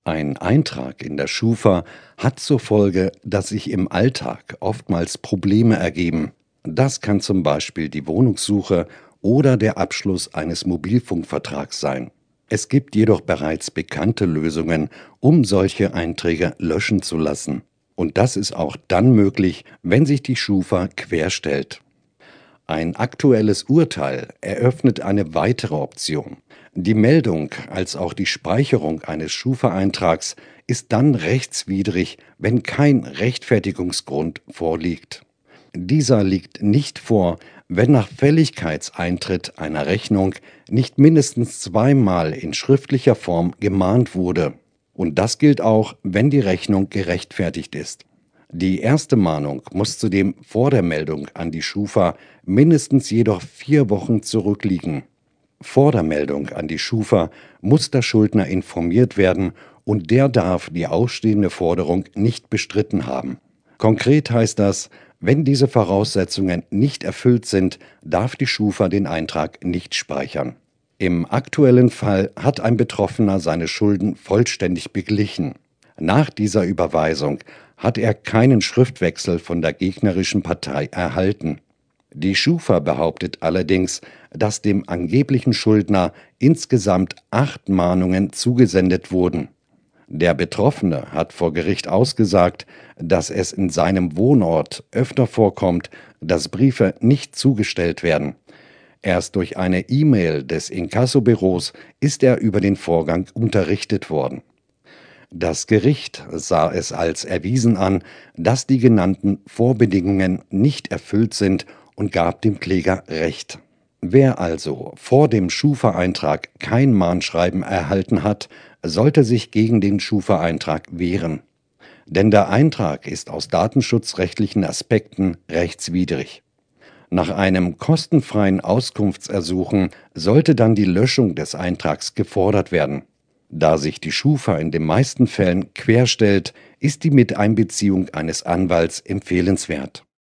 Ein Eintrag in der Schufa hat zur Folge, dass sich im Alltag oftmals Probleme ergeben. Das kann zum Beispiel die Wohnungssuche oder der Abschluss eines Mobilfunkvertrags sein. Es gibt jedoch bereits bekannte Lösungen, um solche Einträge löschen zu lassen. Und das ist auch dann möglich, wenn sich die Schufa querstellt. Ein aktuelles Urteil eröffnet eine weitere Option. Die Meldung als auch die Speicherung eines Schufa-Eintrags ist dann rechtswidrig, wenn kein Rechtfertigungsgrund vorliegt. Dieser liegt nicht vor, wenn nach Fälligkeitseintritt einer Rechnung nicht mindestens zweimal in schriftlicher Form gemahnt wurde. Und das gilt auch, wenn die Rechnung gerechtfertigt ist. Die erste Mahnung muss zudem vor der Meldung an die Schufa mindestens jedoch 4 Wochen zurückliegen. Vor der Meldung an die Schufa muss der Schuldner informiert werden und der darf die ausstehende Forderung nicht bestritten haben. Konkret heißt das, wenn diese Voraussetzungen nicht erfüllt sind, darf die Schufa den Eintrag nicht speichern. Im aktuellen Fall hat ein Betroffener seine Schulden vollständig beglichen. Nach dieser Überweisung hat er keinen Schriftwechsel von der gegnerischen Partei erhalten. Die Schufa behauptet allerdings, dass dem angeblichen Schuldner insgesamt 8 Mahnungen zugesendet wurden. Der Betroffene hat vor Gericht ausgesagt, dass es in seinem Wohnort öfter vorkommt, dass Briefe nicht zugestellt werden. Erst durch eine E-Mail des Inkassobüros ist er über den Vorgang unterrichtet worden. Das Gericht sah es als erwiesen an, dass die genannten Vorbedingungen nicht erfüllt sind und gab dem Kläger Recht. Wer also vor dem Schufa-Eintrag kein Mahnschreiben erhalten hat, sollte sich gegen den Schufa-Eintrag wehren. Denn der Eintrag ist aus datenschutzrechtlichen Aspekten rechtswidrig. Nach einem kostenfreien Auskunftsersuchen sollte dann die Löschung des Eintrags gefordert werden. Da sich die Schufa in den meisten Fällen querstellt, ist die Miteinbeziehung eines Anwalts empfehlenswert.